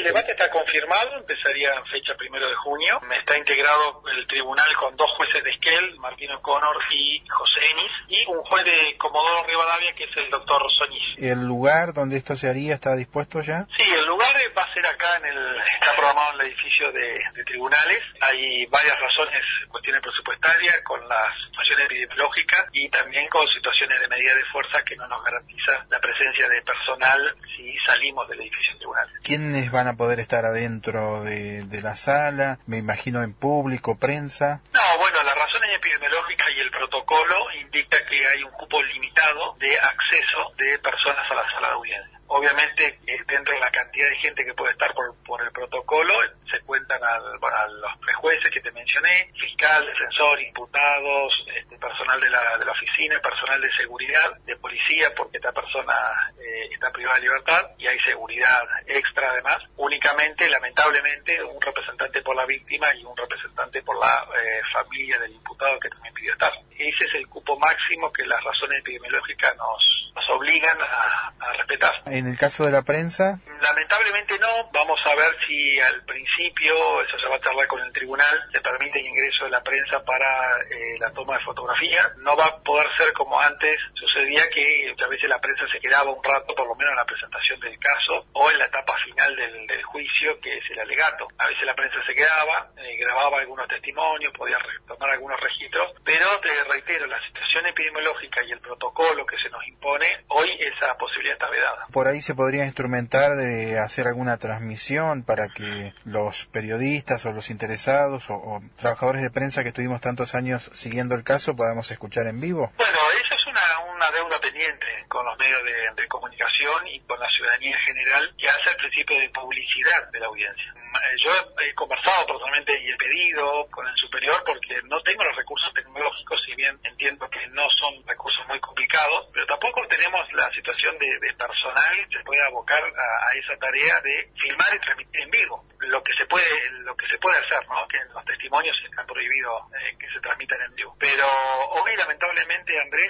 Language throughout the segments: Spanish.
debate está confirmado, empezaría en fecha 1 de junio. Está integrado el tribunal con 2 jueces de Esquel, Martín O'Connor y José Enis, y un juez de Comodoro Rivadavia, que es el doctor Soñís. ¿El lugar donde esto se haría está dispuesto ya? Sí, el lugar va a ser acá, está programado en el edificio de tribunales. Hay varias razones, cuestiones presupuestarias, con las situaciones epidemiológicas y también con situaciones de medida de fuerza que no nos garantiza la presencia de personal si salimos del edificio de tribunales. ¿Quiénes van a poder estar adentro de la sala? Me imagino en público, prensa. No, bueno, las razones epidemiológicas y el protocolo indica que hay un cupo limitado de acceso de personas a la sala de audiencia. Obviamente, dentro de la cantidad de gente que puede estar por el protocolo, se cuentan a los 3 jueces que te mencioné, fiscal, defensor, imputados, personal de la oficina, personal de seguridad, de policía, porque esta persona está privada de libertad, y hay seguridad extra además. Únicamente, lamentablemente, un representante por la víctima y un representante por la familia del imputado que también pidió estar. Ese es el cupo máximo que las razones epidemiológicas nos obligan a respetar. ¿En el caso de la prensa? Lamentablemente no. Vamos a ver si al principio, eso se va a charlar con el tribunal, se permite el ingreso de la prensa para la toma de fotografía. No va a poder ser como antes sucedía, que a veces la prensa se quedaba un rato, por lo menos en la presentación del caso o en la etapa final del juicio, que es el alegato. A veces la prensa se quedaba, grababa algunos testimonios, podía tomar algunos registros, pero te reitero, la situación epidemiológica y el protocolo que se nos impone, hoy esa posibilidad está vedada. Por ahí se podría instrumentar de hacer alguna transmisión para que los periodistas o los interesados o trabajadores de prensa que estuvimos tantos años siguiendo el caso podamos escuchar en vivo. Bueno, eso es una deuda pendiente con los medios de comunicación y con la ciudadanía en general, que hace el principio de publicidad de la audiencia. Yo he conversado personalmente y he pedido con el superior, porque no tengo los recursos tecnológicos, si bien entiendo que no son recursos muy complicados, pero tampoco tenemos la situación de personal que se puede abocar a esa tarea de filmar y transmitir en vivo. Lo que se puede hacer, ¿no? Que los testimonios están prohibidos que se transmitan en vivo. Pero hoy, lamentablemente, Andrés,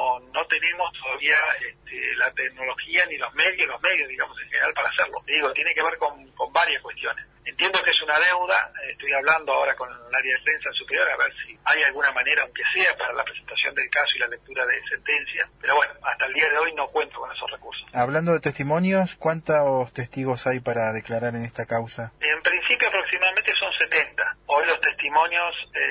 no tenemos todavía la tecnología ni los medios, digamos, en general para hacerlo. Digo, tiene que ver con varias cuestiones. Entiendo que es una deuda, estoy hablando ahora con el área de prensa superior a ver si hay alguna manera, aunque sea para la presentación del caso y la lectura de sentencia, pero bueno, hasta el día de hoy no cuento con esos recursos. Hablando de testimonios, ¿cuántos testigos hay para declarar en esta causa? En principio aproximadamente son 70. Hoy los testimonios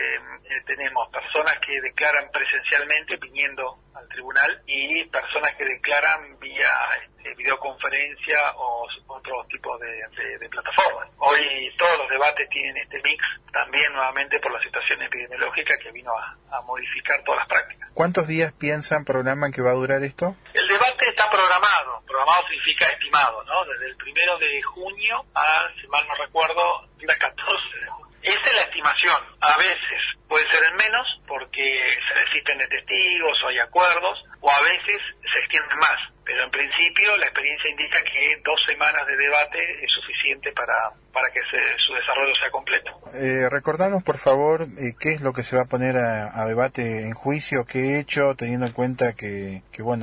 tenemos personas que declaran presencialmente viniendo al tribunal y personas que declaran vía videoconferencia o otros tipos de plataformas. Hoy todos los debates tienen este mix, también nuevamente por la situación epidemiológica que vino a modificar todas las prácticas. ¿Cuántos días programan que va a durar esto? El debate está programado significa estimado, ¿no? Desde el 1 de junio a, si mal no recuerdo, el 14 de junio. Esa es la estimación. A veces puede ser en menos porque se necesitan de testigos o hay acuerdos, o a veces se extiende más. Pero en principio la experiencia indica que 2 semanas de debate es suficiente para que su desarrollo sea completo. Recordanos, por favor, qué es lo que se va a poner a debate en juicio, qué hecho, teniendo en cuenta que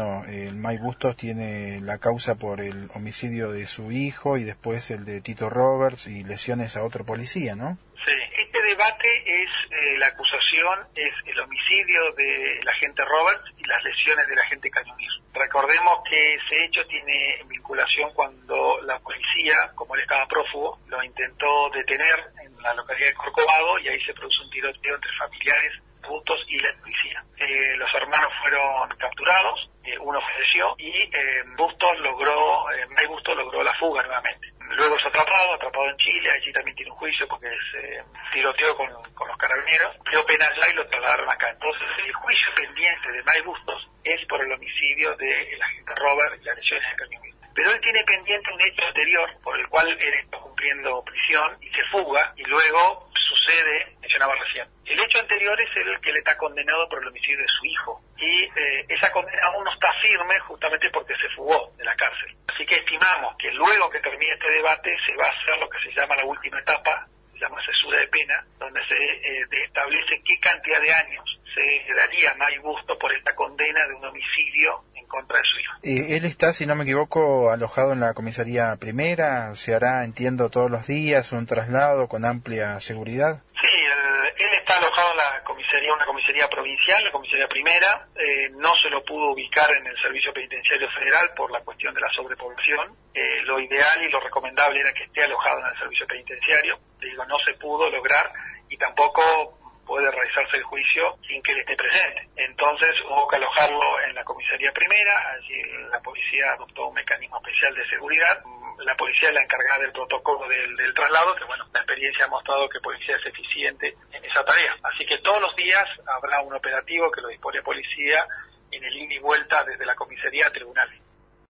el May Bustos tiene la causa por el homicidio de su hijo y después el de Tito Roberts y lesiones a otro policía, ¿no? Sí, este debate la acusación es el homicidio del agente Roberts y las lesiones del agente Cañumir. Recordemos que ese hecho tiene vinculación cuando la policía, como él estaba prófugo, lo intentó detener en la localidad de Corcovado y ahí se produjo un tiroteo entre familiares, Bustos y la policía. Los hermanos fueron capturados, uno falleció y May Bustos logró la fuga nuevamente. Luego es atrapado en Chile, allí también tiene un juicio porque se tiroteó con los carabineros, dio pena allá y lo trasladaron acá. Entonces el juicio pendiente de May Bustos es por el homicidio del agente Robert y las lesiones de Cañumir. Pero él tiene pendiente un hecho anterior por el cual él está cumpliendo prisión y se fuga y luego sucede, mencionaba recién. El hecho anterior es el que le está condenado por el homicidio de su hijo y esa condena aún no está firme justamente porque se fugó de la cárcel. Así que estimamos que luego que termine este debate se va a hacer lo que se llama la última etapa, se llama cesura de pena, donde se establece qué cantidad de años se daría a May Bustos por esta condena de un homicidio en contra de su hijo. Él está, si no me equivoco, alojado en la comisaría primera. Se hará, entiendo, todos los días un traslado con amplia seguridad. Sí, él está alojado en la comisaría, una comisaría provincial, la comisaría primera. No se lo pudo ubicar en el Servicio Penitenciario Federal por la cuestión de la sobrepoblación. Lo ideal y lo recomendable era que esté alojado en el Servicio Penitenciario. Digo, no se pudo lograr y tampoco puede realizarse el juicio sin que él esté presente. Entonces hubo que alojarlo en la comisaría primera. Allí la policía adoptó un mecanismo especial de seguridad. La policía es la encargada del protocolo del traslado, que bueno, la experiencia ha mostrado que policía es eficiente en esa tarea. Así que todos los días habrá un operativo que lo dispone policía en el ida y vuelta desde la comisaría a tribunales.